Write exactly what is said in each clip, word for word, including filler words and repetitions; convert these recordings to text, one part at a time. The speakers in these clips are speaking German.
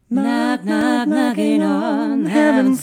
Knock, knock, knocking on heaven's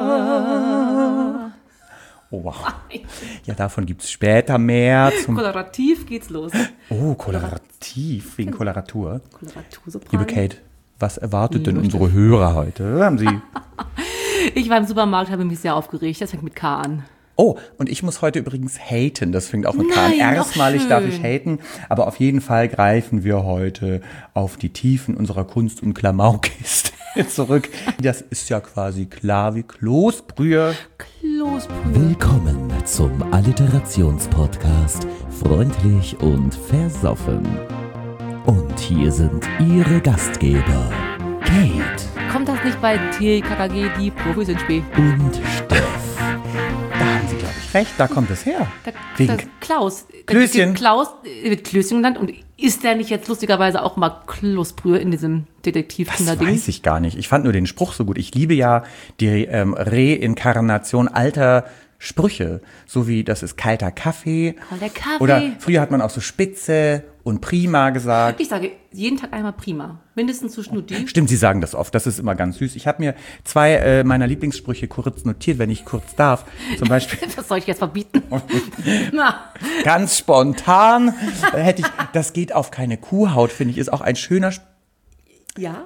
door. Oh, wow. Ja, davon gibt es später mehr. Zum Kolorativ geht's los. Oh, Kolorativ, wegen Koloratur. Koloratursopran. Liebe Kate, was erwartet denn unsere Hörer heute? Haben Sie... Ich war im Supermarkt, habe mich sehr aufgeregt. Das fängt mit K an. Oh, und ich muss heute übrigens haten. Das fängt auch mit K an. Nein, Erstmalig schön. darf ich haten. Aber auf jeden Fall greifen wir heute auf die Tiefen unserer Kunst- und Klamaukkiste zurück. Das ist ja quasi klar wie Kloßbrühe. Kloßbrühe. Willkommen zum Alliterationspodcast Freundlich und Versoffen. Und hier sind Ihre Gastgeber Kate Kommt das nicht bei T K K G, die Profis in Spee? und Steff. Da haben Sie, glaube ich, recht. Da kommt es her. Da, Wegen das Klaus. Klößchen. Klaus äh, wird Klößchen genannt. Und ist der nicht jetzt lustigerweise auch mal Kloßbrühe in diesem Das Detektiv-Kinderding? weiß ich gar nicht. Ich fand nur den Spruch so gut. Ich liebe ja die ähm, Reinkarnation alter Sprüche. So wie, das ist kalter Kaffee. Kalter Kaffee. Oder früher hat man auch so Spitze und Prima gesagt. Ich sage jeden Tag einmal prima. Mindestens zu Schnutti. Stimmt, Sie sagen das oft. Das ist immer ganz süß. Ich habe mir zwei äh, meiner Lieblingssprüche kurz notiert, wenn ich kurz darf. Zum Beispiel Was soll ich jetzt verbieten? Na, ganz spontan äh, hätte ich, das geht auf keine Kuhhaut, finde ich, ist auch ein schöner Sp- ja.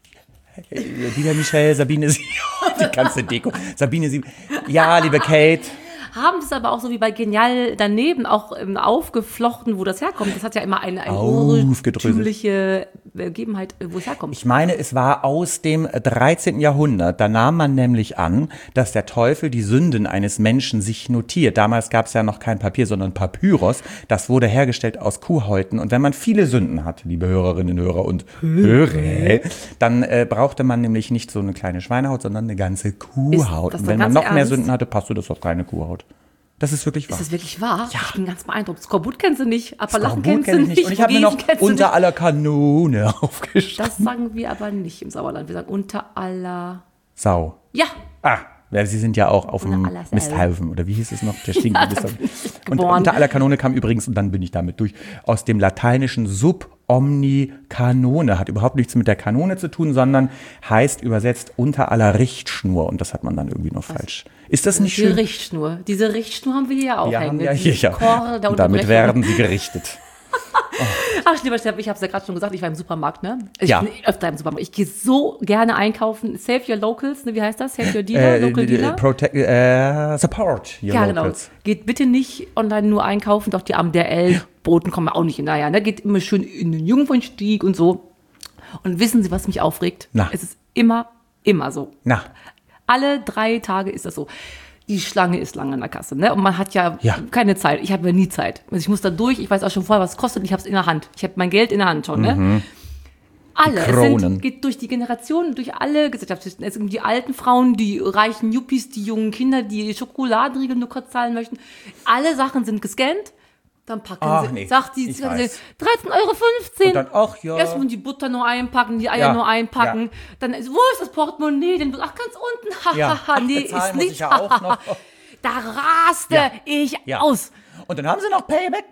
Lieber Michelle, Sabine Sieben, die ganze Deko. Sabine Sieben. Ja, liebe Kate. Haben das aber auch so wie bei Genial daneben auch ähm, aufgeflochten, wo das herkommt. Das hat ja immer eine, eine Aufgedröselt. urtümliche Begebenheit, äh, wo es herkommt. Ich meine, es war aus dem dreizehnten Jahrhundert. Da nahm man nämlich an, dass der Teufel die Sünden eines Menschen sich notiert. Damals gab es ja noch kein Papier, sondern Papyrus. Das wurde hergestellt aus Kuhhäuten. Und wenn man viele Sünden hat, liebe Hörerinnen, Hörer und Hörer, dann äh, brauchte man nämlich nicht so eine kleine Schweinehaut, sondern eine ganze Kuhhaut. das Und doch wenn man ganz noch mehr ernst? Sünden hatte, passte das auf keine Kuhhaut. Das ist wirklich wahr. Ist das wirklich wahr? Ja. Ich bin ganz beeindruckt. Skorbut kennst du nicht, Appalachen Skorbut kennst du kenn ich nicht, Und ich habe mir noch Vogesen kennst du unter nicht. aller Kanone aufgeschrieben. Das sagen wir aber nicht im Sauerland. Wir sagen unter aller... Sau. Ja, Ah, ja, Sie sind ja auch auf dem Unter aller Sau. Misthaufen, oder wie hieß es noch? Der stinkt Ja, ja, da bin ich Und geboren. unter aller Kanone kam übrigens, und dann bin ich damit durch, aus dem lateinischen sub omni canone. Hat überhaupt nichts mit der Kanone zu tun, sondern heißt übersetzt unter aller Richtschnur. Und das hat man dann irgendwie noch falsch. Ist das nicht die schön? Richtschnur. Diese Richtschnur haben wir hier auch Wir hängen. haben ja ne? hier, Diese ja. Chor der Und damit Unterbrechung. werden sie gerichtet. Ach, lieber Steff, ich habe es ja gerade schon gesagt, ich war im Supermarkt, ne? Ich Ja. bin öfter im Supermarkt. Ich gehe so gerne einkaufen. Save your locals, ne? Wie heißt das? Save your dealer, local Äh, dealer? protect, äh, support your Ja, genau. locals. Geht bitte nicht online nur einkaufen, doch die armen D H L-Boten kommen auch nicht hinterher. Ne? Geht immer schön in den Jungfernstieg und so. Und wissen Sie, was mich aufregt? Na. Es ist immer, immer so. Na, Alle drei Tage ist das so. Die Schlange ist lang an der Kasse, ne? Und man hat ja, Ja. keine Zeit. Ich habe ja nie Zeit. Also ich muss da durch. Ich weiß auch schon vorher, was es kostet. Und ich habe es in der Hand. Ich habe mein Geld in der Hand schon, ne? Alle. Es Kronen. sind, geht durch die Generationen, durch alle Gesellschaftsschichten. Es sind die alten Frauen, die reichen Yuppies, die jungen Kinder, die Schokoladenriegel nur kurz zahlen möchten. Alle Sachen sind gescannt. Dann packen Ach, sie, nee, sagt die, ich sagen sie weiß. dreizehn Euro fünfzehn. Und dann, ach ja. Erstmal die Butter nur einpacken, die Eier Ja, nur einpacken. ja. Dann, ist- wo ist das Portemonnaie? Denn, ach, ganz unten. Hahaha, Ja. Ach, nee, bezahlen ist muss nicht. ich ja auch noch. Da raste Ja. ich Ja. aus. Und dann haben sie noch Payback.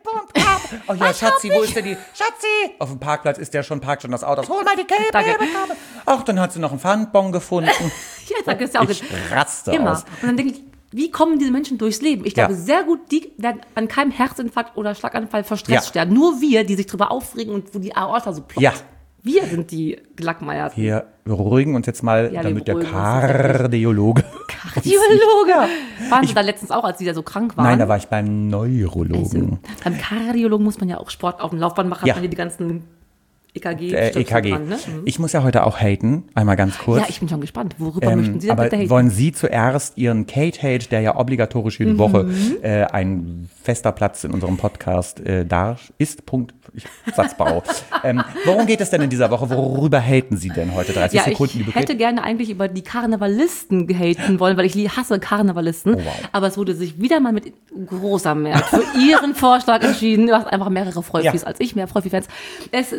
Oh ja, Schatzi, wo ist denn die? Schatzi! Auf dem Parkplatz ist der schon, parkt schon das Auto. Hol mal die Danke. Payback-Karte. Ach, dann hat sie noch einen Pfandbon gefunden. Ja, das ist ja auch Ich raste immer. aus. Und dann denke ich, wie kommen diese Menschen durchs Leben? Ich glaube, Ja. sehr gut, die werden an keinem Herzinfarkt oder Schlaganfall vor Stress Ja. sterben. Nur wir, die sich drüber aufregen und wo die Aorta so ploppt. Ja. Wir sind die Gelackmeierten. Wir beruhigen uns jetzt mal, Ja, wir damit der beruhigen uns tatsächlich. Kardiologe. Kardiologe. Waren Sie da letztens auch, als Sie da so krank waren? Nein, da war ich beim Neurologen. Beim Kardiologen muss man ja auch Sport auf dem Laufband machen, Ja. hat man hier die ganzen E K G. Äh, E K G. Dran, ne? Mhm. Ich muss ja heute auch haten, einmal ganz kurz. Ja, ich bin schon gespannt. Worüber möchten Sie denn Aber bitte haten? wollen Sie zuerst Ihren Kate-Hate, der ja obligatorisch Mhm. jede Woche äh, ein fester Platz in unserem Podcast äh, da ist, Punkt, ich, Satzbau. ähm, worum geht es denn in dieser Woche? Worüber haten Sie denn heute? dreißig Ja, Sekunden, liebe ich hätte Kate. gerne eigentlich über die Karnevalisten gehaten wollen, weil ich li- hasse Karnevalisten. Oh, wow. Aber es wurde sich wieder mal mit großer Mehrheit für Ihren Vorschlag entschieden. Du hast einfach mehrere Freufis Ja. als ich, mehr Freufis-Fans. Es sind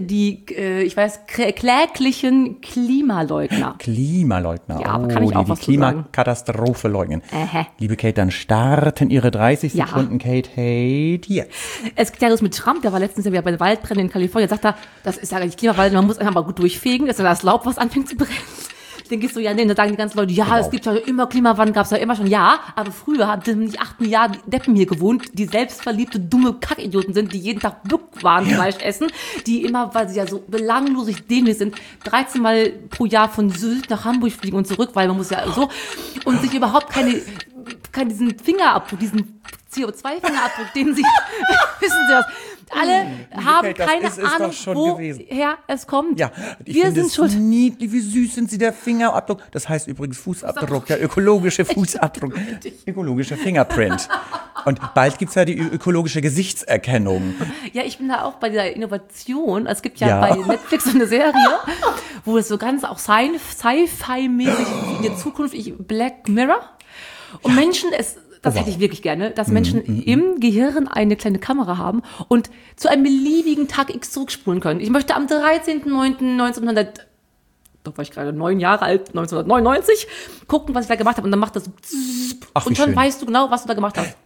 die, äh, ich weiß, krä- kläglichen Klimaleugner. Klimaleugner. Ja, aber oh, kann ich die auch die was zu sagen. Klimakatastrophe leugnen. Ähä. Liebe Kate, dann starten Ihre dreißig Ja. Sekunden, Kate. Hey, jetzt. Es geht ja los mit Trump, der war letztens ja wieder bei den Waldbränden in Kalifornien, sagt er, das ist ja gar nicht Klimawald, man muss einfach mal gut durchfegen, dass dann das Laub, was anfängt zu brennen. Dann gehst du ja, nee, dann sagen die ganzen Leute, ja, Genau. es gibt ja immer Klimawandel, gab es ja immer schon, ja, aber früher haben nicht acht Milliarden Deppen hier gewohnt, die selbstverliebte, dumme Kackidioten sind, die jeden Tag Bückwarenfleisch essen, die immer, weil sie ja so belanglosig dämlich sind, dreizehn Mal pro Jahr von Sylt nach Hamburg fliegen und zurück, weil man muss ja so, und sich überhaupt keine, keinen diesen Fingerabdruck, diesen C O zwei Fingerabdruck, den sie, wissen Sie was, alle haben Kate, das keine ist es Ahnung, doch schon gewesen. woher es kommt. Ja, ich wir finde sind es schuld. niedlich, wie süß sind sie, der Fingerabdruck. Das heißt übrigens Fußabdruck, der ökologische Fußabdruck, ökologischer Fingerprint. Und bald gibt es ja die ö- ökologische Gesichtserkennung. Ja, ich bin da auch bei dieser Innovation. Es gibt ja, Ja. bei Netflix so eine Serie, wo es so ganz auch Sci- Sci-Fi-mäßig in der Zukunft, ich, Black Mirror. Und Menschen, es, das Oh, wow. hätte ich wirklich gerne, dass Menschen im Gehirn eine kleine Kamera haben und zu einem beliebigen Tag X zurückspulen können. Ich möchte am dreizehnten neunten neunzehnhundert, da war ich gerade neun Jahre alt, neunzehnhundertneunundneunzig, gucken, was ich da gemacht habe. Und dann macht das so Ach, wie und schon schön. weißt du genau, was du da gemacht hast.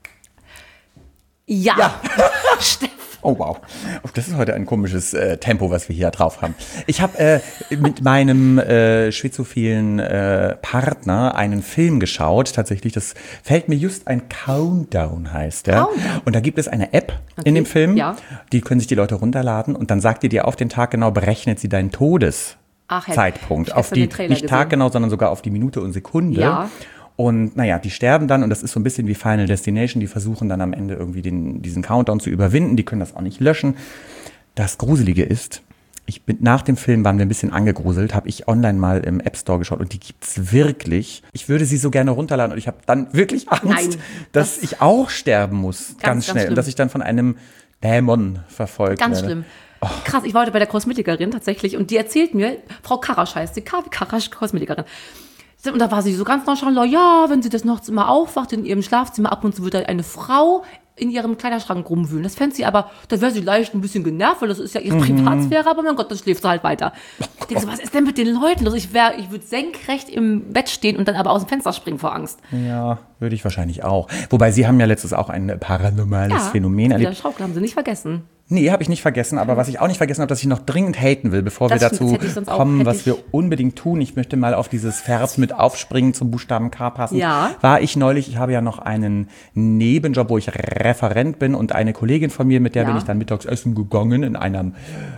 Ja. Ja. Steff. Oh wow, Oh, das ist heute ein komisches äh, Tempo, was wir hier drauf haben. Ich habe äh, mit meinem äh, schizophilen äh, Partner einen Film geschaut. Tatsächlich, das fällt mir just ein Countdown heißt der. Countdown. Und da gibt es eine App Okay, in dem Film, ja. die können sich die Leute runterladen und dann sagt die dir auf den Tag genau, berechnet sie deinen Todes. Ach, Herr, Zeitpunkt, ich hab auf gestern die, den Trailer nicht gesehen. Tag genau, sondern sogar auf die Minute und Sekunde. Ja. Und naja, die sterben dann und das ist so ein bisschen wie Final Destination, die versuchen dann am Ende irgendwie den, diesen Countdown zu überwinden, die können das auch nicht löschen. Das Gruselige ist, ich bin nach dem Film, waren wir ein bisschen angegruselt, habe ich online mal im App Store geschaut und die gibt's wirklich. Ich würde sie so gerne runterladen und ich habe dann wirklich Angst, Nein, dass das- ich auch sterben muss, ganz, ganz schnell. Und schlimm. dass ich dann von einem Dämon verfolgt Ganz werde. schlimm. Krass, ich war heute bei der Kosmetikerin tatsächlich und die erzählt mir, Frau Karasch heißt sie, K wie Karasch, Kosmetikerin. Und da war sie so ganz nonchalant, ja, wenn sie das nachts immer aufwacht in ihrem Schlafzimmer, ab und zu wird da eine Frau in ihrem Kleiderschrank rumwühlen. Das fände sie aber, da wäre sie leicht ein bisschen genervt, weil das ist ja ihre Privatsphäre, aber mein Gott, dann schläft sie halt weiter. Ich denke so, was ist denn mit den Leuten los? Ich, wär, ich würde senkrecht im Bett stehen und dann aber aus dem Fenster springen vor Angst. Ja, würde ich wahrscheinlich auch. Wobei, Sie haben ja letztens auch ein paranormales Phänomen Ja, erlebt. Schaukel haben sie nicht vergessen. Nee, habe ich nicht vergessen, aber was ich auch nicht vergessen habe, dass ich noch dringend haten will, bevor Das wir stimmt, dazu das hätte ich sonst auch- kommen, hätte was ich- wir unbedingt tun. Ich möchte mal auf dieses Vers mit aufspringen zum Buchstaben K passen. Ja. War ich neulich, ich habe ja noch einen Nebenjob, wo ich Referent bin und eine Kollegin von mir, mit der Ja. bin ich dann mittags essen gegangen in einem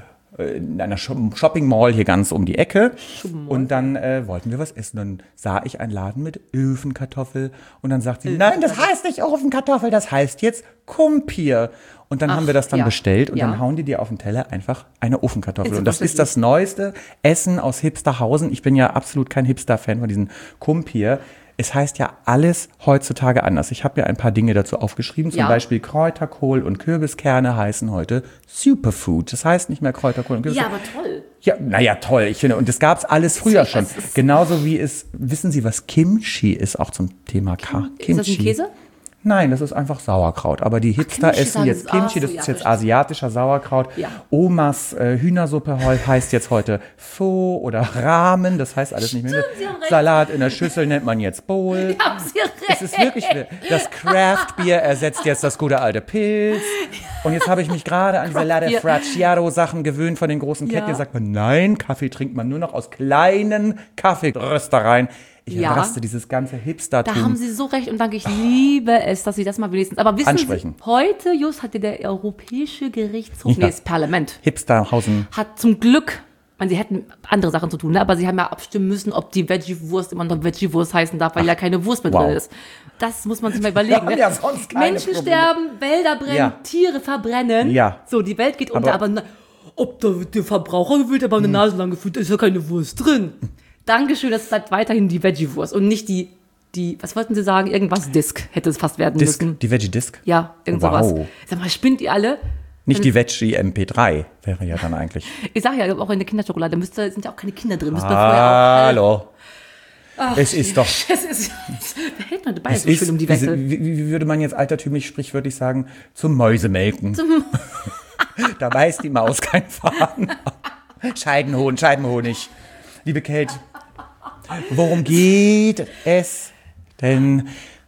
in einer Shop- Shopping Mall hier ganz um die Ecke. Und dann äh, wollten wir was essen. Dann sah ich einen Laden mit Ofenkartoffel. Und dann sagt sie, nein, das heißt nicht Ofenkartoffel, das heißt jetzt Kumpier. Und dann Ach, haben wir das dann ja. bestellt und Ja. dann hauen die dir auf den Teller einfach eine Ofenkartoffel. Ist Und das das ist das neueste Essen aus Hipsterhausen. Ich bin ja absolut kein Hipster-Fan von diesen Kumpier. Es heißt ja alles heutzutage anders. Ich habe mir ein paar Dinge dazu aufgeschrieben. Zum Ja. Beispiel Kräuterkohl und Kürbiskerne heißen heute Superfood. Das heißt nicht mehr Kräuterkohl und Ja, Kürbiskerne. aber toll. Ja, naja, toll. Ich finde, und das gab's alles früher schon. Das ist- Genauso wie es, wissen Sie, was Kimchi ist, auch zum Thema K. Ist das ein Käse? Nein, das ist einfach Sauerkraut. Aber die Hipster Kimchi essen sagen jetzt sie- Kimchi, ach so, das ja, ist jetzt verstehe. asiatischer Sauerkraut. Ja. Omas äh, Hühnersuppe heu- heißt jetzt heute Pho oder Ramen, das heißt alles nicht mehr. Stimmt, Sie haben recht. Salat in der Schüssel nennt man jetzt Bowl. Haben Sie recht. Es ist wirklich, das Craft-Bier ersetzt jetzt das gute alte Pilz. Und jetzt habe ich mich gerade an diese Latte Craft-Bier. Fracciaro-Sachen gewöhnt von den großen Ketten. Ja. Hier sagt man, nein, Kaffee trinkt man nur noch aus kleinen Kaffeeröstereien. Ich Ja. raste dieses ganze Hipstertum. Da haben Sie so recht und danke, ich liebe es, dass Sie das mal wenigstens. Aber wissen Ansprechen. Sie, heute just hatte der Europäische Gerichtshof, Ja. nee, das Parlament, Hipsterhausen. hat zum Glück, ich meine, sie hätten andere Sachen zu tun, ne? Aber sie haben ja abstimmen müssen, ob die Veggie-Wurst immer noch Veggie-Wurst heißen darf, weil ja keine Wurst mehr wow. drin ist. Das muss man sich mal überlegen. Wir haben Ne? ja sonst keine Menschen Probleme. sterben, Wälder brennen, Ja. Tiere verbrennen. Ja. So, die Welt geht unter, Aber- aber, na, ob der, der Verbraucher gewillt, aber eine Hm. Nase lang gefühlt, ist ja keine Wurst drin. Dankeschön, das bleibt weiterhin die Veggie-Wurst und nicht die, die, was wollten Sie sagen? Irgendwas Disc hätte es fast werden Disc, müssen. die Veggie Disc. Ja, irgend Wow. sowas. Sag mal, spinnt ihr alle? Nicht die Veggie M P drei wäre ja dann eigentlich. Ich sag ja, auch in der Kinderschokolade müsste, sind ja auch keine Kinder drin. Müsste man vorher auch, Hallo. es ist doch. es ist, wer hält man dabei Es so ist, schön um die diese, Wette? wie, wie würde man jetzt altertümlich sprichwörtlich sagen, zum Mäusemelken. Da beißt die Maus kein Faden. Scheidenhohn, Scheidenhonig. Liebe Kate, worum geht es denn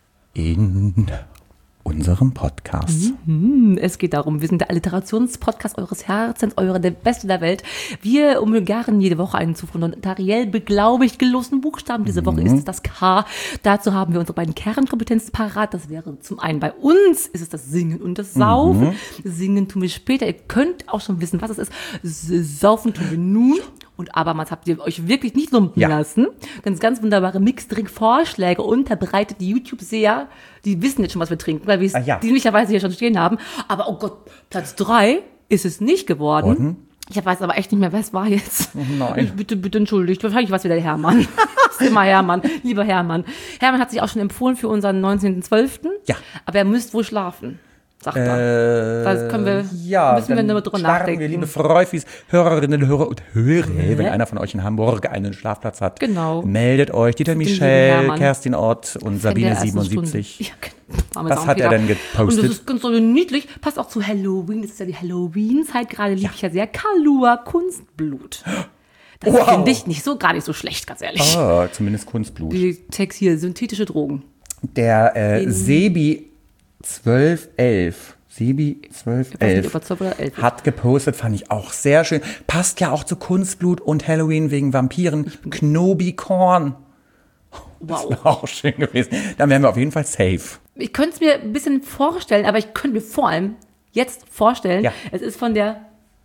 in unserem Podcast? Mhm, es geht darum, wir sind der Alliterationspodcast eures Herzens, eure der Beste der Welt. Wir umgarnen jede Woche einen zuvor notariell beglaubigt gelosten Buchstaben. Diese Woche ist es das K. Dazu haben wir unsere beiden Kernkompetenzen parat. Das wäre zum einen bei uns, ist es das Singen und das Saufen. Mhm. Singen tun wir später. Ihr könnt auch schon wissen, was es ist. Saufen tun wir nun. Und abermals habt ihr euch wirklich nicht lumpen ja. lassen. Ganz, ganz wunderbare Mixdrink-Vorschläge unterbreitet. Die YouTube-Seher, die wissen jetzt schon, was wir trinken, weil wir es ah, ja. dienlicherweise hier schon stehen haben. Aber oh Gott, Platz drei ist es nicht geworden. Worden? Ich weiß aber echt nicht mehr, wer es war jetzt. Oh nein. Bitte, bitte entschuldigt. Wahrscheinlich war es wieder der Hermann. Das ist immer Hermann. Lieber Hermann. Hermann hat sich auch schon empfohlen für unseren neunzehnten zwölften Ja. Aber er müsste wohl schlafen. Sagt er. Äh, das können wir, ja, müssen wir nur drüber nachdenken. Wir, liebe Freufis, Hörerinnen, Hörer und Hörer, wenn einer von euch in Hamburg einen Schlafplatz hat, genau. meldet euch. Dieter Michel, Kerstin Ott und Sabine siebenundsiebzig. Ja, genau. Was hat er denn gepostet? Und das ist ganz so niedlich. Passt auch zu Halloween. Das ist ja die Halloween-Zeit. Gerade liebe ja. ich ja sehr. Kalua, Kunstblut. Das wow. finde ich nicht so, gar nicht so schlecht, ganz ehrlich. Oh, zumindest Kunstblut. Die Text hier, synthetische Drogen. Der äh, Sebi zwölf elf Sebi zwölf elf hat gepostet, fand ich auch sehr schön. Passt ja auch zu Kunstblut und Halloween wegen Vampiren. Knobi-Korn. Das Wow. wäre auch schön gewesen. Dann wären wir auf jeden Fall safe. Ich könnte es mir ein bisschen vorstellen, aber ich könnte mir vor allem jetzt vorstellen, ja. es ist von der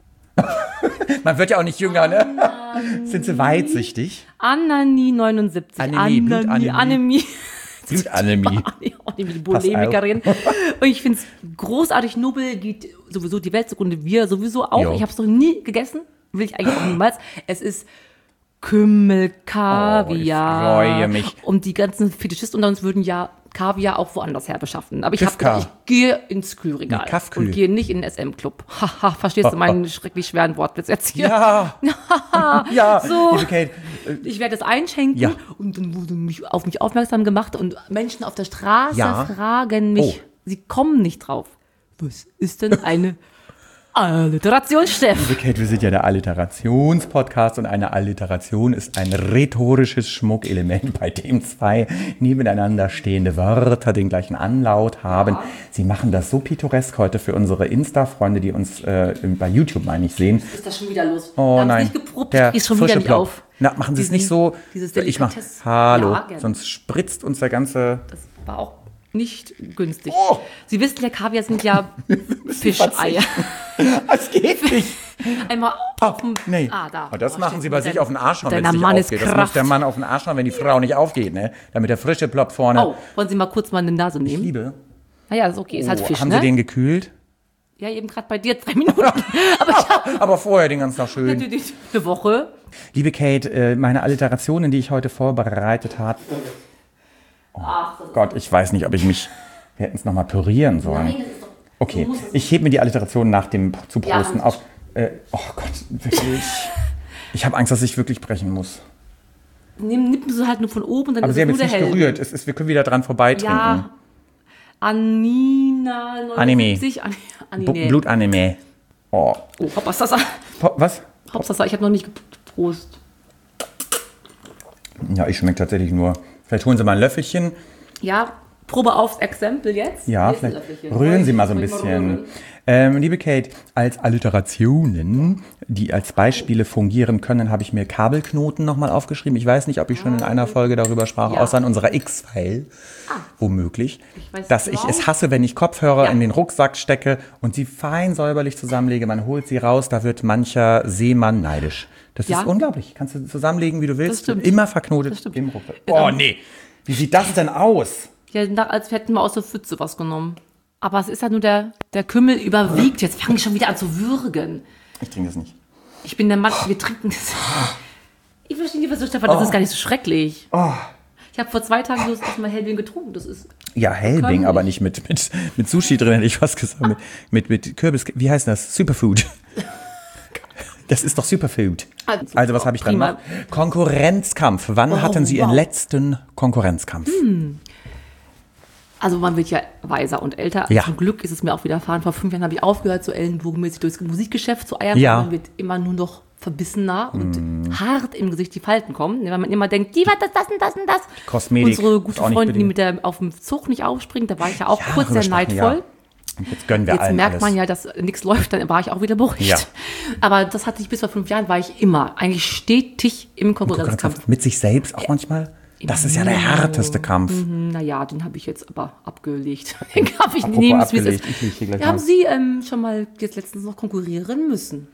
Man wird ja auch nicht jünger, ne? Sind sie weitsichtig? Anani neunundsiebzig. Anämie, Blutanämie. Anämie. Blutanämie. Die Bulimikerin. Und ich finde es großartig. Nobel geht sowieso die Welt zugrunde. Wir sowieso auch. Jo. Ich habe es noch nie gegessen. Will ich eigentlich auch niemals. Es ist Kümmel, Kaviar. Oh, ich freue mich. Und die ganzen Fetischisten unter uns würden ja Kaviar auch woanders her beschaffen. Aber ich habe Kifka. gedacht, ich gehe ins Kühlregal Nee, Kaffkühl. und gehe nicht in den S M-Club. Haha, verstehst du meinen schrecklich schweren Wortwitz jetzt hier? Ja. ja. So. Liebe Kate, Ich werde es einschenken Ja. und dann wurde mich auf mich aufmerksam gemacht und Menschen auf der Straße Ja. fragen mich, Oh. sie kommen nicht drauf. Was ist denn eine Alliteration, Liebe Kate, wir sind ja der Alliterationspodcast und eine Alliteration ist ein rhetorisches Schmuckelement, bei dem zwei nebeneinander stehende Wörter den gleichen Anlaut haben. Ja. Sie machen das so pittoresk heute für unsere Insta-Freunde, die uns äh, bei YouTube, meine ich, sehen. Ist das schon wieder los? Oh Wir haben nein, nicht geprobt, der ist schon frische wieder nicht Plop. auf. Na, machen Sie es Diesen- nicht so. dieses Ich mach, Delikatesse. hallo, Ja, gerne. sonst spritzt uns der ganze... Das war auch nicht günstig. Oh. Sie wissen ja, Kaviar sind ja Fischeier. Das geht nicht. Einmal auf dem... Nee. Ah, da. Aber das Oh, machen steht Sie bei mit sich dein- auf den Arsch hauen, wenn deiner es nicht Mann ist aufgeht. Das muss Kraft. der Mann auf den Arsch hauen, wenn die Frau nicht aufgeht, ne? Damit der frische Plop vorne... Oh, wollen Sie mal kurz mal eine Nase nehmen? Liebe. Naja, ist okay, ist halt Oh, Fisch, haben ne? Sie den gekühlt? Ja, eben gerade bei dir zwei Minuten. Aber ich habe Aber vorher den ganzen Tag schön. natürlich eine Woche. Liebe Kate, äh, meine Alliterationen, die ich heute vorbereitet habe. Oh Gott, ich weiß nicht, ob ich mich... Wir hätten es nochmal pürieren sollen. Nein, das ist doch, Okay, so muss es- ich hebe mir die Alliteration nach dem zu Ja, posten und- auf. Äh, oh Gott, wirklich. Ich habe Angst, dass ich wirklich brechen muss. Nimm, nippen Sie halt nur von oben und dann Aber ist Sie es haben nur jetzt der nicht Hell. gerührt. Es ist, wir können wieder dran vorbeitrinken. Ja. Anina neunundsiebzig. An, Bu- Anine. Blutanime. Oh. Oh, Hoppasasa. Po- Was? Hoppasasa, ich habe noch nicht geprost. Ja, ich schmecke tatsächlich nur. Vielleicht holen Sie mal ein Löffelchen. Ja, Probe aufs Exempel jetzt. Ja, Hier ist ein vielleicht Löffelchen. rühren Sie mal so ein Soll ich bisschen. rühren? Ähm, liebe Kate, als Alliterationen, die als Beispiele fungieren können, habe ich mir Kabelknoten nochmal aufgeschrieben. Ich weiß nicht, ob ich schon in einer Folge darüber sprach, Ja. außer in unserer X-File, womöglich, Ich weiß dass genau. ich es hasse, wenn ich Kopfhörer Ja. in den Rucksack stecke und sie fein säuberlich zusammenlege. Man holt sie raus, da wird mancher Seemann neidisch. Das Ja. ist unglaublich. Kannst du zusammenlegen, wie du willst. stimmt. Immer verknotet Das stimmt. im Rucksack. Ja. Oh nee, wie sieht das denn aus? Ja, nach, als hätten wir aus der Pfütze was genommen. Aber es ist ja nur der, der Kümmel überwiegt. Jetzt fange ich schon wieder an zu würgen. Ich trinke das nicht. Ich bin der Mann, wir trinken das. Ich verstehe nicht, was du, Stefan, das ist gar nicht so schrecklich. Oh. Ich habe vor zwei Tagen so das erste Mal Hellwin getrunken. Das ist Ja, Helbing, Kann aber ich. nicht mit, mit, mit Sushi drin, hätte ich fast gesagt. Mit, mit, mit Kürbis, wie heißt das? Superfood. Das ist doch Superfood. Also, was habe ich dann Prima. noch? Konkurrenzkampf. Wann Oh, hatten Sie Ihren wow. letzten Konkurrenzkampf? Also man wird ja weiser und älter. Ja. Zum Glück ist es mir auch widerfahren. Vor fünf Jahren habe ich aufgehört, so ellenbogenmäßig durchs Musikgeschäft zu eiern. Ja. Man wird immer nur noch verbissener und mm. hart im Gesicht die Falten kommen. Weil man immer denkt, die war das, das und das und das. Kosmetik. Unsere gute ist auch nicht Freundin, die bedingt. mit der auf dem Zug nicht aufspringt, da war ich ja auch Ja, kurz sehr rübersprechen, neidvoll. ja. Und jetzt gönnen wir Jetzt allen merkt alles. man ja, dass nichts läuft, dann war ich auch wieder beruhigt. Ja. Aber das hatte ich bis vor fünf Jahren, war ich immer, eigentlich stetig im Konkurrenzkampf. Konkurrenzkampf mit sich selbst auch manchmal. Das ist ja der härteste Kampf. Mhm, naja, den habe ich jetzt aber abgelegt. Den habe ich Apropos nehmen, wie es abgelegt, ist. ich leg hier gleich Ja, haben mal. Sie ähm, schon mal jetzt letztens noch konkurrieren müssen?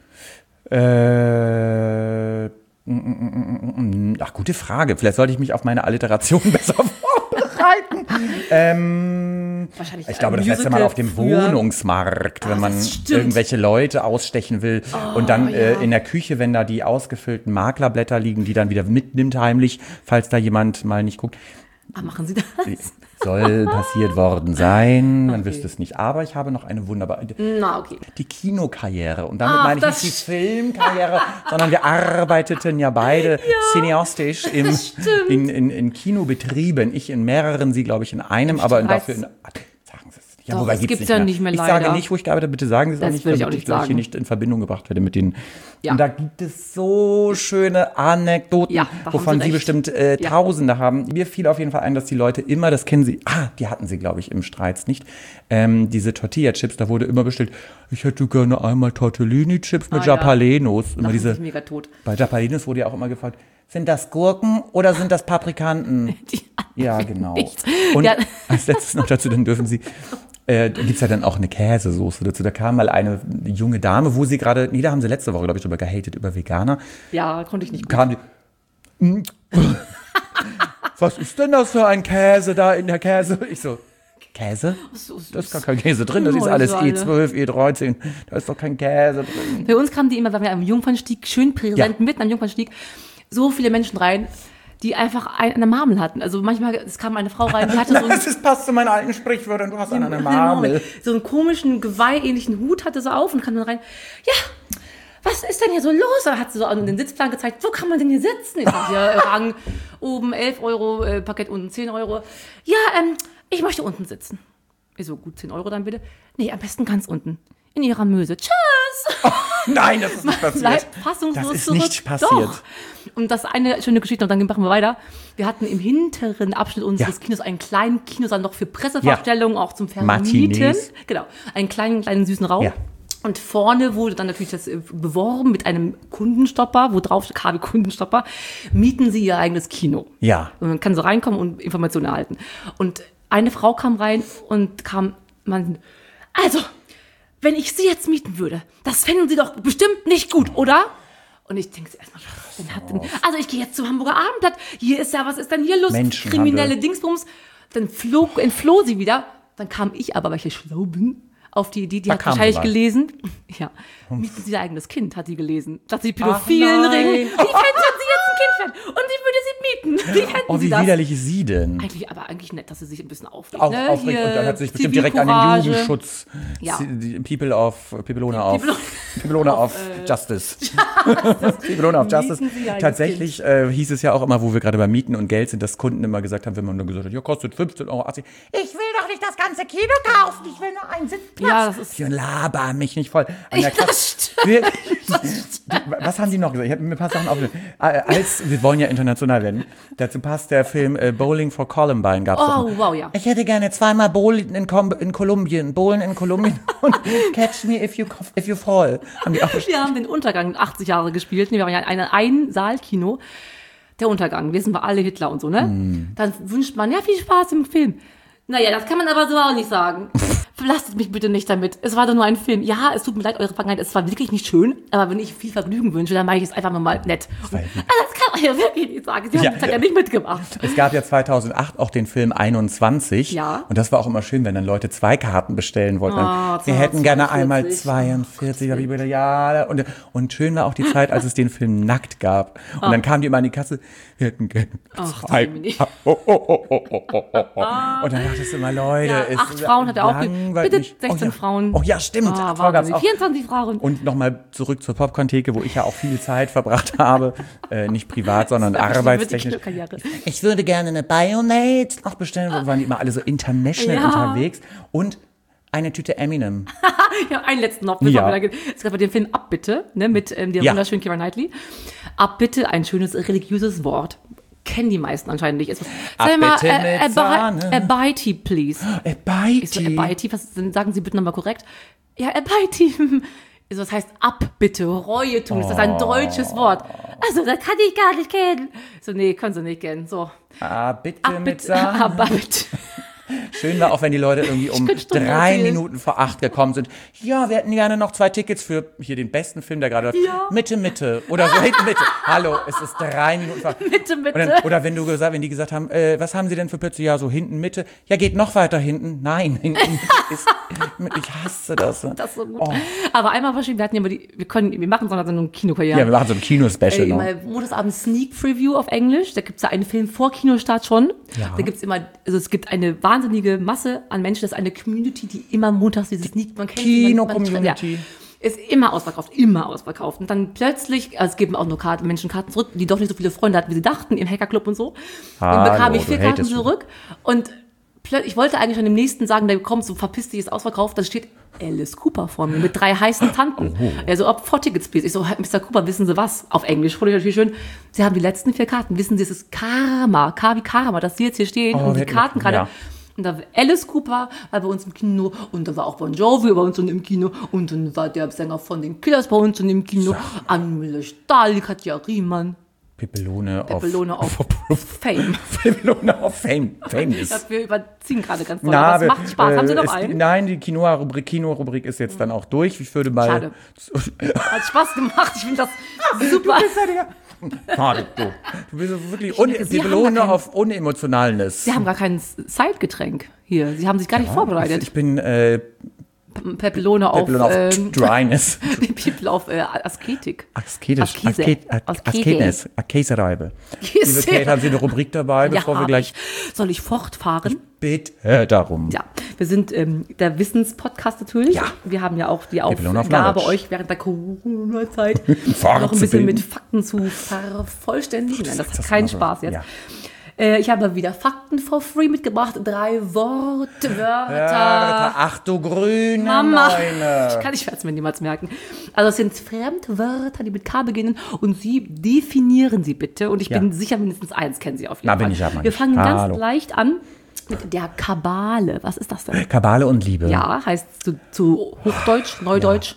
Äh, mm, mm, mm, mm. Ach, gute Frage. Vielleicht sollte ich mich auf meine Alliteration besser vorbereiten. ähm, Wahrscheinlich ich glaube, ein das letzte Mal Musical auf dem früher. Wohnungsmarkt, wenn Ah, man das stimmt. irgendwelche Leute ausstechen will und dann ja. äh, in der Küche, wenn da die ausgefüllten Maklerblätter liegen, die dann wieder mitnimmt heimlich, falls da jemand mal nicht guckt. Ah, machen Sie das? Soll passiert worden sein, man Okay. wüsste es nicht. Aber ich habe noch eine wunderbare, Na, okay. die Kinokarriere. Und damit Ach, meine ich das nicht die Filmkarriere, sondern wir arbeiteten ja beide cineastisch im, in, in, in Kinobetrieben. Ich in mehreren, Sie glaube ich in einem, aber in Streits. dafür in, sagen Sie es nicht. Ja, Doch, wobei es gibt's gibt's ja nicht mehr, Ich leider. sage nicht, wo ich gearbeitet habe, bitte sagen Sie es auch Das nicht, will ich damit auch nicht gleich hier sagen. nicht in Verbindung gebracht werde mit den. Ja. Und da gibt es so schöne Anekdoten, Ja, da haben wovon Sie Sie recht. bestimmt äh, Ja. Tausende haben. Mir fiel auf jeden Fall ein, dass die Leute immer, das kennen Sie, ah, die hatten Sie, glaube ich, im Streits nicht, ähm, diese Tortilla-Chips, da wurde immer bestellt, ich hätte gerne einmal Tortellini-Chips mit Ah, ja. Japalenos. Immer Lachen diese, sich mega tot. bei Japalenos wurde ja auch immer gefragt, sind das Gurken oder sind das Paprikanten? Die- Ja, genau. Nichts. Und Ja. als letztes noch dazu, dann dürfen Sie, äh, da gibt es ja dann auch eine Käsesoße dazu. Da kam mal eine junge Dame, wo sie gerade, nee, da haben sie letzte Woche, glaube ich, drüber gehatet, über Veganer. Ja, konnte ich nicht gut. Kam die, "Hm, was ist denn das für ein Käse da in der Käse? Ich so, Käse? So süß. Da ist gar kein Käse drin, das ist alles Mäuse alle. E zwölf, E dreizehn, da ist doch kein Käse drin. Bei uns kamen die immer, weil wir am Jungfernstieg, schön präsent, Ja. mitten am Jungfernstieg, so viele Menschen rein, die einfach ein- eine Marmel hatten. Also manchmal, es kam eine Frau rein, die hatte so einen, Das ist, passt zu meinen alten Sprichwörtern, du hast an eine Marmel. so einen komischen, Geweih-ähnlichen Hut hatte so auf und kam dann rein, ja, was ist denn hier so los? Da hat sie so an den Sitzplan gezeigt, wo kann man denn hier sitzen? Ich sag, ja, Rang oben elf Euro, äh, Parkett unten zehn Euro. Ja, ähm, ich möchte unten sitzen. Ich so, gut, zehn Euro dann bitte. Nee, am besten ganz unten. In ihrer Möse. Tschüss! Nein, das ist nicht passiert. Bleibt fassungslos Das ist zurück. nicht passiert. Doch. Und das eine schöne Geschichte, und dann machen wir weiter. Wir hatten im hinteren Abschnitt unseres Ja. Kinos einen kleinen Kinosaal noch für Pressevorstellungen, auch zum Vermieten. Matinees. Genau, einen kleinen, kleinen süßen Raum. Ja. Und vorne wurde dann natürlich das äh, beworben mit einem Kundenstopper, wo drauf steht, K W Kundenstopper, mieten Sie Ihr eigenes Kino. Ja. Und man kann so reinkommen und Informationen erhalten. Und eine Frau kam rein und kam, man, also, wenn ich Sie jetzt mieten würde, das fänden Sie doch bestimmt nicht gut, oder? Und ich denke erstmal, was denn hat denn, also ich gehe jetzt zum Hamburger Abendblatt, hier ist ja, was ist denn hier los? Menschenhandel. Kriminelle Dingsbums. Dann flog, entfloh sie wieder. Dann kam ich aber, weil ich schlau bin, auf die Idee, die Da hat kam sie wahrscheinlich mal. gelesen. Ja, mieten Sie Ihr eigenes Kind, hat sie gelesen. Dass sie pädophilen nein. Ring. Wie fänden Sie jetzt ein Kind fänden? Und sie würde sie mieten. Wie fänden Oh, Sie wie das? widerlich ist sie denn? Eigentlich, aber eigentlich nett, dass sie sich ein bisschen aufregt. Auch ne? aufregt Hier und dann hat sie sich bestimmt direkt an den Zivilcourage. Jugendschutz, Ja. die People of, Pipelona of, People Pipelona of, of Justice. Pipelona of Justice. Mieten Sie ein Tatsächlich äh, hieß es ja auch immer, wo wir gerade bei Mieten und Geld sind, dass Kunden immer gesagt haben, wenn man nur gesagt hat, ja, kostet fünfzehn Euro achtzig. Ich will doch nicht das ganze Kino kaufen, ich will nur einen Sitzplatz. Ja, das ist- Ich laber mich nicht voll. An der Ja, Kasse- das Wir- Was haben die noch gesagt? Ich habe mir ein paar Sachen aufgeschrieben. Als, wir wollen ja international werden. Dazu passt der Film äh, Bowling for Columbine. Gab's Oh, doch. wow, ja. Ich hätte gerne zweimal Bowlen in, Com in Kolumbien. Bowlen in Kolumbien und Catch Me If You, if you Fall. Haben die auch Wir haben den Untergang achtzig Jahre gespielt. Wir waren ja ein Ein-Saal-Kino. Der Untergang. Wir sind wir alle Hitler und so, ne? Hm. Dann wünscht man, ja, viel Spaß im Film. Naja, das kann man aber so auch nicht sagen. Verlasst mich bitte nicht damit. Es war doch nur ein Film. Ja, es tut mir leid, eure Vergangenheit. Es war wirklich nicht schön. Aber wenn ich viel Vergnügen wünsche, dann mache ich es einfach nur mal nett. war Also, ja das kann man ja wirklich nicht sagen. Sie haben Ja. die Zeit ja nicht mitgemacht. Es gab ja zweitausendacht auch den Film einundzwanzig. Ja. Und das war auch immer schön, wenn dann Leute zwei Karten bestellen wollten. Ah, Wir hätten gerne zweiundvierzig. einmal zweiundvierzig. Da hab ich wieder, ja. Und, und schön war auch die Zeit, als es den Film nackt gab. Und dann kamen die immer an die Kasse. Wir hätten gerne Ach, zwei. Dominik. Oh, oh, oh, oh, oh, oh, oh. Und dann dachtest du immer, Leute, Ja, ist acht Frauen hat er auch ge- Hm, weil Bitte nicht- sechzehn oh, ja. Frauen. Oh ja, stimmt. Ah, Vorher gab's Wahnsinn. auch. vierundzwanzig Frauen. Und nochmal zurück zur Popcorn-Theke, wo ich ja auch viel Zeit verbracht habe. Äh, nicht privat, sondern Das war bestimmt arbeitstechnisch. mit die Kinokarriere. Ich würde gerne eine Bionade noch bestellen. Da waren die immer alle so international Ja. unterwegs. Und eine Tüte Eminem. Ja, einen letzten noch. Bevor Ja. wir da gehen. Es gab bei dem Film Abbitte, ne, mit ähm, der Ja. wunderschönen Keira Knightley. Abbitte, ein schönes religiöses Wort. Kennen die meisten anscheinend nicht. Ist was- Sag mal, Abbitte mit äh, Sahne. Abaiti, please. Ich so, Abaiti. Abaiti, was sagen Sie bitte nochmal korrekt? Ja, Abaiti. Also, das heißt Abbitte, Reue tun. Ist das ein deutsches Wort? Also, das kann ich gar nicht kennen. So, nee, können Sie nicht kennen. So, Ah, bitte mit Abbitte, Sahne. Abaiti. Schön war auch, wenn die Leute irgendwie um könnte Stunden drei erzählen. Minuten vor acht gekommen sind. Ja, wir hätten gerne noch zwei Tickets für hier den besten Film, der gerade läuft. Ja. Mitte, Mitte. Oder so hinten, Mitte. Hallo, es ist drei Minuten vor. Mitte, Mitte. Und dann, oder wenn du gesagt, wenn die gesagt haben, äh, was haben sie denn für Plätze? Ja, so hinten, Mitte. Ja, geht noch weiter hinten. Nein, hinten ist. Ich hasse das. Das ist so gut. Oh. Aber einmal verschieden, wir hatten ja immer die, wir können, wir machen so eine Kinokarriere. Ja, wir machen so ein Kino-Special Äh, noch. immer Montagabend Sneak Preview auf Englisch. Da gibt es ja einen Film vor Kinostart schon. Ja. Da gibt es immer, also es gibt eine wahnsinnige Masse an Menschen. Das ist eine Community, die immer montags dieses Sneak, man kennt sie, man- man- Kino-Community. Ja, ist immer ausverkauft, immer ausverkauft. Und dann plötzlich, also es geben auch nur Karten, Menschen Karten zurück, die doch nicht so viele Freunde hatten, wie sie dachten, im Hackerclub und so. Hallo, Dann bekam ich du vier Karten hatest schon. zurück. Und plötzlich, ich wollte eigentlich schon dem nächsten sagen, der kommt, so verpiss dich, ist ausverkauft. Da steht Alice Cooper vor mir mit drei heißen Tanten. Oh. Er so, ob four Tickets, please. Ich so, Mister Cooper, wissen Sie was? Auf Englisch, fand ich natürlich schön. Sie haben die letzten vier Karten. Wissen Sie, es ist Karma, K wie Karma, dass Sie jetzt hier stehen Oh, und die wir hätten- Karten gerade. ja. Und da war Alice Cooper war bei uns im Kino und da war auch Bon Jovi bei uns im Kino und dann war der Sänger von den Killers bei uns im Kino. Anne Stahl, Katja Riemann, Pepelone auf, Pepelone auf Fame. Pepelone auf Fame. Fame ist. Wir überziehen gerade ganz doll, Na, aber es wir- macht Spaß. Haben Sie äh, noch ist, einen? Nein, die Kino-Rubrik Kino-Rubrik ist jetzt dann auch durch. Ich würde mal. Schade. Hat Spaß gemacht. Ich finde das super. Schade, du. Du bist so wirklich un Sie die haben Belohnung gar keinen- auf Unemotionalness. Sie haben gar kein Zeitgetränk hier. Sie haben sich gar nicht vorbereitet. Ich bin äh, Pepelone auf, Pepelone auf ähm, Dryness. People auf äh, Asketik. Asketisch. Askese. Asket, As- Askese. Asketnis. Käsereibe. Liebe Kate, haben Sie eine Rubrik dabei, bevor Ja, wir gleich. ich. Soll ich fortfahren? Bitte darum. Ja, wir sind ähm, der Wissenspodcast natürlich. Ja. Wir haben ja auch die Pepelone of Aufgabe, Knowledge. euch während der Corona-Zeit Fahrer noch ein zu bisschen bilden. mit Fakten zu vervollständigen. Nein, das hat Das keinen immer so. Spaß jetzt. Ja. Äh, ich habe wieder Fakten for free mitgebracht. Drei Wortwörter. Ja, ach du grüne Mama. Neune. Ich kann ich werde es mir niemals merken. Also es sind Fremdwörter, die mit K beginnen und Sie definieren sie bitte. Und ich Ja. bin sicher, mindestens eins kennen Sie auf jeden Na, Fall. bin ich aber Wir nicht. fangen ganz Hallo. leicht an mit der Kabale. Was ist das denn? Kabale und Liebe. Ja, heißt zu, zu Hochdeutsch, Neudeutsch.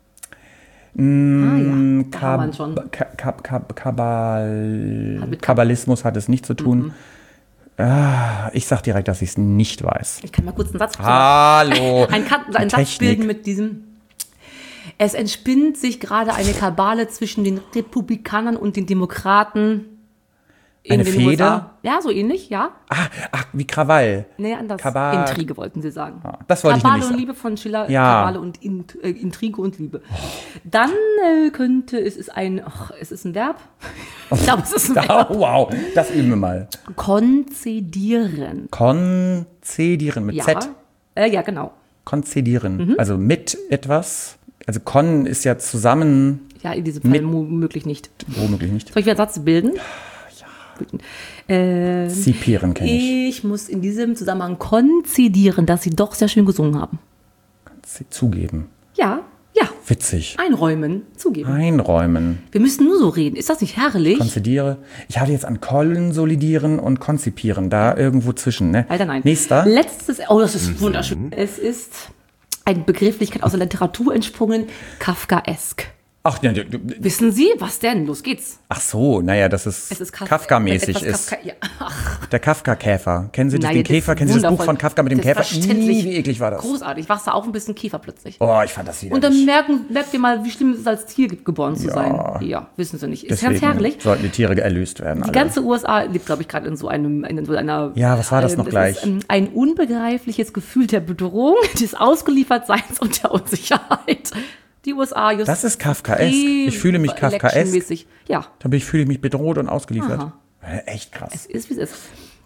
Mm, Ah ja, da haben wir ihn schon. Ka Ka Ka Kabal Hat mit- Kabbalismus hat es nicht zu tun. Ah, ich sag direkt, dass ich es nicht weiß. Ich kann mal kurz einen Satz Hallo. Ein, Kan- einen Satz Technik. bilden mit diesem. Es entspinnt sich gerade eine Kabale zwischen den Republikanern und den Demokraten in Eine den Fehde? U S A. Ja, so ähnlich, ja. Ah, ach, wie Krawall. Nee, anders. Kabal- Intrige wollten sie sagen. das wollte ich Kabale nämlich und sagen. Liebe von Schiller, Ja. Kabale und Int, äh, Intrige und Liebe. Dann äh, könnte, es ist ein, ach, es ist ein Verb. Ich glaube, es ist ein Verb. Oh, wow, das üben wir mal. Konzedieren. Konzedieren mit Ja. Z. Äh, ja, genau. Konzedieren. Mhm. Also mit etwas. Also kon ist ja zusammen, Ja, in diesem Fall Mit- womöglich nicht. womöglich nicht. Soll ich wieder einen Satz bilden? Ja. Äh, Zipieren kenne ich. ich muss in diesem Zusammenhang konzidieren, dass Sie doch sehr schön gesungen haben. Z- Zugeben. Ja, ja. Witzig. Einräumen, zugeben. Einräumen. Wir müssen nur so reden. Ist das nicht herrlich? Konzidiere. Ich hatte jetzt an konsolidieren und konzipieren. Da irgendwo zwischen, ne? Leider nein. Nächster. Letztes, oh, das ist wunderschön. Es ist eine Begrifflichkeit aus der Literatur entsprungen, Kafkaesk. Ach, ja, du, du, Wissen Sie, was denn? Los geht's. ach so, naja, das ist, Es ist Kaf- Kafka-mäßig etwas ist. Kafka, ja. Ach, Der Kafka-Käfer. Kennen Sie das, nein, den das Käfer? ist Kennen Sie das Buch wundervoll. von Kafka mit dem Käfer? Selbstverständlich. Ih, wie eklig war das? Großartig. Wachst da auch ein bisschen Kiefer plötzlich. Oh, ich fand das wieder Und dann nicht. merken, merkt ihr mal, wie schlimm es ist, als Tier geboren zu Ja. sein. Ja, wissen Sie nicht. Ist Deswegen ganz herrlich. sollten die Tiere erlöst werden. Die alle. ganze U S A lebt, glaube ich, gerade in so einem, in so einer. Ja, was war das äh, noch es gleich? Ist, ähm, ein unbegreifliches Gefühl der Bedrohung, des Ausgeliefertseins und der Unsicherheit. Die U S A just Das ist Kafkaesk. Ich fühle mich Kafkaesk. electionmäßig. Ja, Da bin ich, fühle ich mich bedroht und ausgeliefert. Aha. Äh, Echt krass. es ist, wie es ist.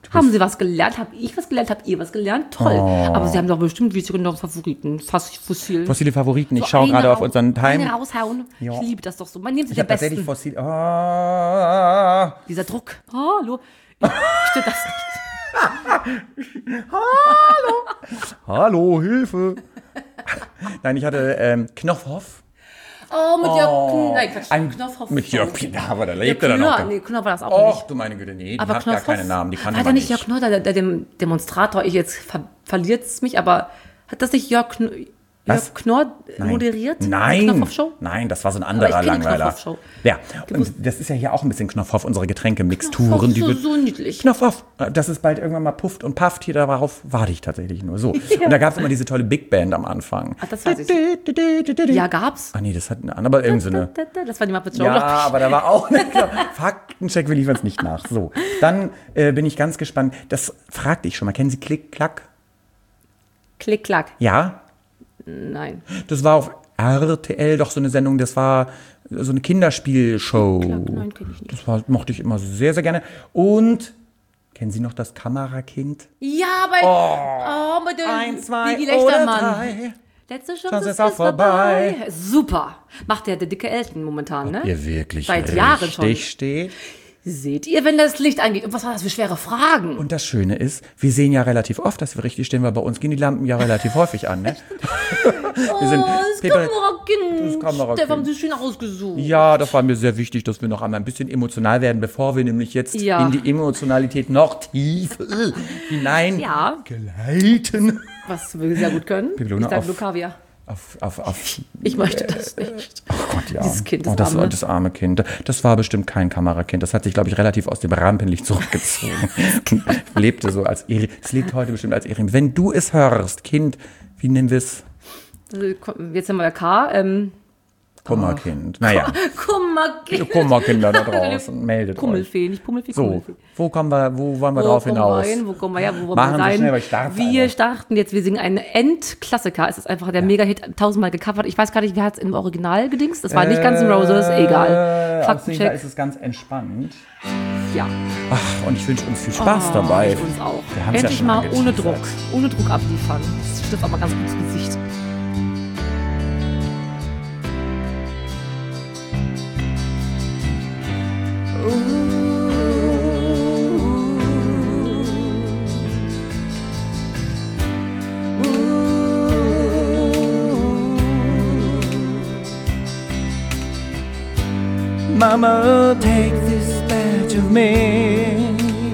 Haben Sie was gelernt? Habe ich was gelernt? Habt ihr was gelernt? Toll. Oh. Aber Sie haben doch bestimmt wie noch Favoriten. Fast fossil. Fossile Favoriten. Ich So schaue eine gerade auf rau- unseren Time. Eine raushauen. Ja. Ich liebe das doch so. Man nimmt sich Ich den habe tatsächlich besten. Fossil. Oh. Dieser Druck. Hallo. Ich stimmt das nicht. Hallo, Hilfe. Nein, ich hatte ähm, Knopfhoff. Oh, mit Jörg Kn- Nein, Quatsch. Ein, Knopfhoff. mit Jörg Knorr, aber da Ja, lebte er Knorr, noch. nee, Knorr war das auch Och, nicht. du meine Güte, nee, die Aber hat gar Knopfhoff, keine Namen, die kannte war man der nicht nicht. Jörg Knorr, der, der dem Demonstrator, ich jetzt ver verliert es mich, aber hat das nicht Jörg, Kn Was? Jörg Knorr Nein. moderiert? Die Nein, Knopfhoff-Show? nein, das war so ein Aber anderer ich kenne die Langweiler. Knopfhoff-Show. Ja, und das ist ja hier auch ein bisschen Knopfhoff, unsere Getränkemixturen. Knopfhoff, Die so, wird so niedlich. Knopfhoff, dass es bald irgendwann mal pufft und pafft, hier darauf warte ich tatsächlich nur so. Und da gab es immer diese tolle Big Band am Anfang. Ach, das weiß ich. Ja, gab's. Ah nee, das hat eine andere, aber irgend so eine. Das war die Muppet Show, Ja, glaub ich. aber da war auch eine Faktencheck, wir liefern es nicht nach. So, dann äh, bin ich ganz gespannt. Das fragte ich schon mal. Kennen Sie Klick, Klack? Klick, klack. Ja, Nein. das war auf R T L doch so eine Sendung, das war so eine Kinderspielshow. Klack, nein, kenn ich nicht. Das war, mochte ich immer sehr, sehr gerne. Und, kennen Sie noch das Kamerakind? Ja, bei... Oh, mit dem Eins, zwei Bibi oder Lechtermann. drei. Letzte Chance Chance ist, ist auch vorbei. Super. Macht der, der dicke Elton momentan, ne? Ihr wirklich Seit richtig Jahren schon. steht. Seht ihr, wenn das Licht angeht? Und was war das für schwere Fragen? Und das Schöne ist, wir sehen ja relativ oft, dass wir richtig stehen, weil bei uns gehen die Lampen ja relativ häufig an, ne? wir sind, oh, das Peter- Kamerakind. das Kamerakind. Stefan, Sie schön ausgesucht. Ja, das war mir sehr wichtig, dass wir noch einmal ein bisschen emotional werden, bevor wir nämlich jetzt Ja. in die Emotionalität noch tiefer hinein Ja. gleiten. Was wir sehr gut können. Pipelone Ich sag auf- nur Kaviar. Auf, auf, auf. Ich möchte das nicht. Oh Gott, ja. Dieses Kind, das oh, das, arme. das arme Kind. Das war bestimmt kein Kamerakind. Das hat sich, glaube ich, relativ aus dem Rampenlicht zurückgezogen. Lebte so als Erim. Es lebt heute bestimmt als Erim. Wenn du es hörst, Kind, wie nennen wir es? Also, komm, jetzt haben wir ja K. Ähm, Kummerkind. Naja, Kummerkind. Kummerkinder da draußen. Meldet euch. Kummelfee, nicht Pummelfee, So, Kummelfee. wo kommen wir, wo wollen wir Wo drauf kommen hinaus? wir hin? Wo kommen wir her? Wo wollen Machen wir Sie sein? schnell, weil ich starte Wir einfach. starten jetzt, wir singen einen Endklassiker. Es ist einfach der Mega-Hit, tausendmal gecovert. Ich weiß gar nicht, wer hat es im Original gedingst. Das war nicht Guns N' Roses, egal. Äh, auf jeden Fall Faktencheck. ist es ganz entspannt. Ja. Ach, und ich wünsche uns viel Spaß Oh, dabei. Ich uns auch. Wir haben's ja Endlich schon mal ohne angeteasert. Druck. Ohne Druck abliefern. Das stimmt aber ganz gut ins Gesicht. Mama, take this badge of me.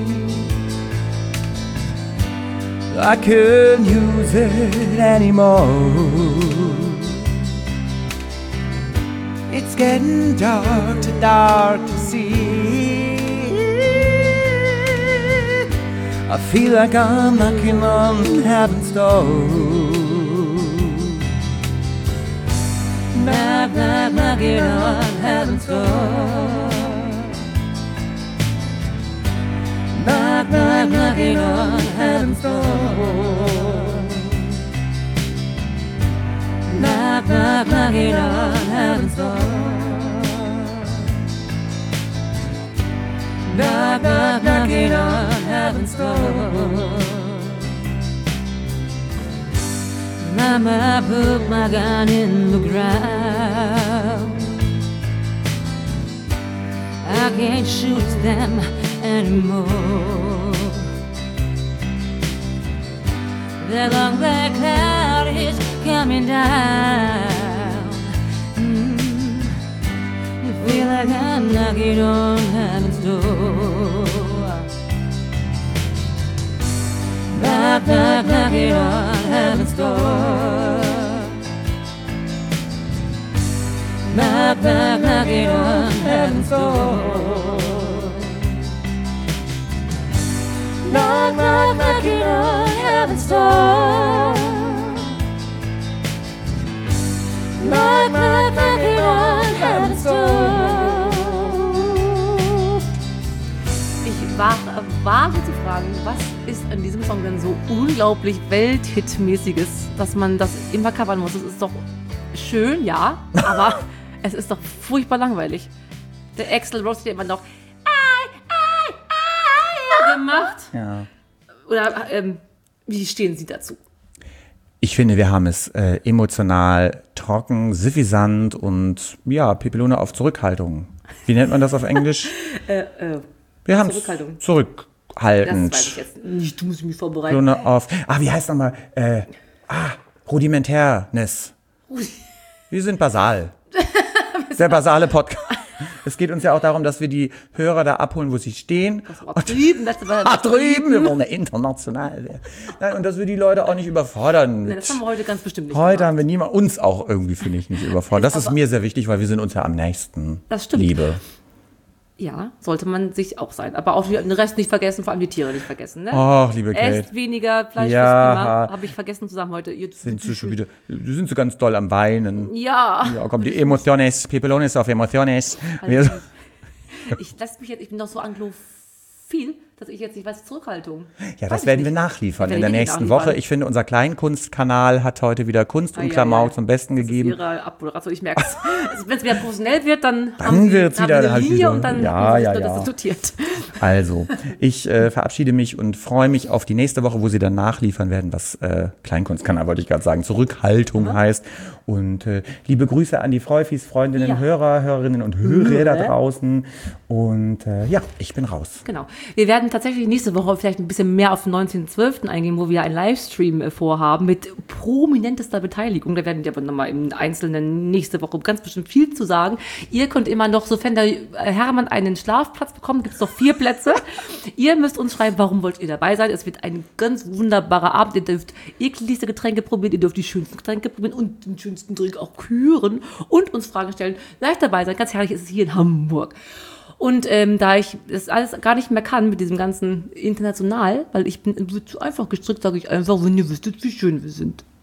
I can't use it anymore. It's getting dark, too dark to see. I feel like I'm knocking on heaven's door. Knock, knock, knocking on heaven's door. Knock, knock, knocking on heaven's door. Knock, knock, knocking on heaven's door. Knock, knock, knocking on heaven's door. Mama, put my gun in the ground. I can't shoot them anymore. The long black cloud is coming down. Mm. You feel like I'm knocking on heaven's door. Knock, knock, knocking on heaven's door. Knock, knock, knocking on heaven's door. Knock, knock, knocking on heaven's door. Knock, knock, knocking on heaven's door. Ich war, wage zu fragen, was ist an diesem Song denn so unglaublich Welthitmäßiges, dass man das immer covern muss? Es ist doch schön, ja, aber es ist doch furchtbar langweilig. Der Axl Rose steht immer noch. I, I, I, gemacht? Ja. Oder ähm, wie stehen Sie dazu? Ich finde, wir haben es äh, emotional trocken, suffisant und ja, Pipelone auf Zurückhaltung. Wie nennt man das auf Englisch? äh, äh, wir haben Zurückhaltung. Zurückhaltend. Das weiß ich jetzt nicht, du musst mich vorbereiten. Pipelone auf, ah, wie heißt nochmal? Äh, ah, Rudimentärness. Wir sind basal. Der basale Podcast. Es geht uns ja auch darum, dass wir die Hörer da abholen, wo sie stehen. Das war drüben, das war Ah, drüben, wir wollen ja international werden. Nein, und dass wir die Leute auch nicht überfordern. Nein, das haben wir heute ganz bestimmt nicht Heute gemacht. haben wir niemand, uns auch irgendwie, finde ich, nicht überfordert. Das ist mir sehr wichtig, weil wir sind uns ja am nächsten. Das stimmt. Liebe. Ja, sollte man sich auch sein. Aber auch den Rest nicht vergessen, vor allem die Tiere nicht vergessen. Ne? Ach, liebe Kate. Esst weniger Fleisch Ja. fürs Klima. Habe ich vergessen zu sagen heute. Ihr Sind sie schon wieder, sind sie ganz doll am Weinen. Ja. Ja, komm, die Emociones, Pepelones auf Emociones. Wir, Ich lasse mich jetzt, ich bin doch so anglophil, dass ich jetzt nicht weiß, Zurückhaltung. ja, Weiß das ich werden wir nicht. nachliefern Das in der werden wir nächsten nachliefern. Woche. Ich finde, unser Kleinkunstkanal hat heute wieder Kunst und Ah, ja, Klamauk ja. zum Besten Das gegeben. ist ihre Abmoderation, ich merke es. Also, wenn es wieder professionell wird, dann, Dann haben sie, wird's haben wieder sie eine halt Linie wieder- und dann ja, haben sie ja, nur ja. das notiert. Also, ich äh, verabschiede mich und freue mich auf die nächste Woche, wo sie dann nachliefern werden, was äh, Kleinkunstkanal, wollte ich gerade sagen, Zurückhaltung heißt. Und äh, liebe Grüße an die Freufis, Freundinnen, Ja. Hörer, Hörerinnen und Hörer da draußen. Und äh, ja, ich bin raus. Genau. Wir werden tatsächlich nächste Woche vielleicht ein bisschen mehr auf den neunzehnten zwölften eingehen, wo wir einen Livestream äh, vorhaben mit prominentester Beteiligung. Da werden wir aber nochmal im Einzelnen nächste Woche ganz bestimmt viel zu sagen. Ihr könnt immer noch, sofern der Hermann einen Schlafplatz bekommt, gibt es noch vier Plätze. Ihr müsst uns schreiben, warum wollt ihr dabei sein. Es wird ein ganz wunderbarer Abend. Ihr dürft ekligste Getränke probieren, ihr dürft die schönsten Getränke probieren und den schönsten Drink auch küren und uns Fragen stellen. Leicht dabei sein. Ganz herrlich ist es hier in Hamburg. Und ähm, da ich das alles gar nicht mehr kann mit diesem ganzen international, weil ich bin so einfach gestrickt, sage ich einfach, wenn ihr wüsstet, wie schön wir sind.